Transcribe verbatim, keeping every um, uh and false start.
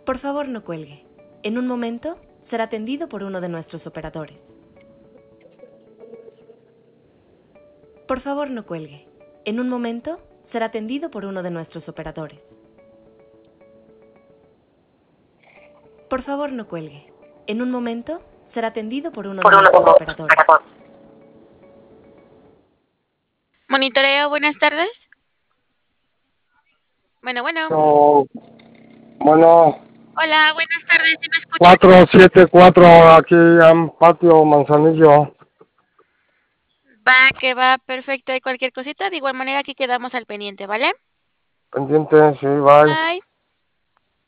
Por favor, no cuelgue. En un momento será atendido por uno de nuestros operadores. Por favor, no cuelgue. En un momento será atendido por uno de nuestros operadores. Por favor, no cuelgue. En un momento será atendido por uno de nuestros operadores. Monitoreo, buenas tardes. Bueno, bueno. No, bueno, Hola, buenas tardes, ¿sí me escucha? cuatro siete cuatro aquí en Patio Manzanillo. Va, que va, perfecto. Hay cualquier cosita, de igual manera aquí quedamos al pendiente, ¿vale? Pendiente, sí, bye. Bye.